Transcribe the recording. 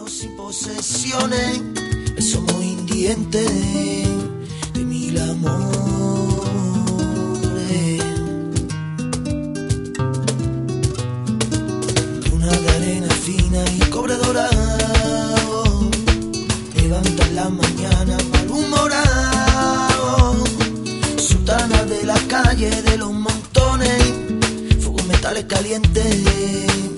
amigos y posesiones, somos indigentes de mil amores. Luna de arena fina y cobre dorado, levantan la mañana malhumorado, sutanas de la calle de los montones, fuegos metales calientes.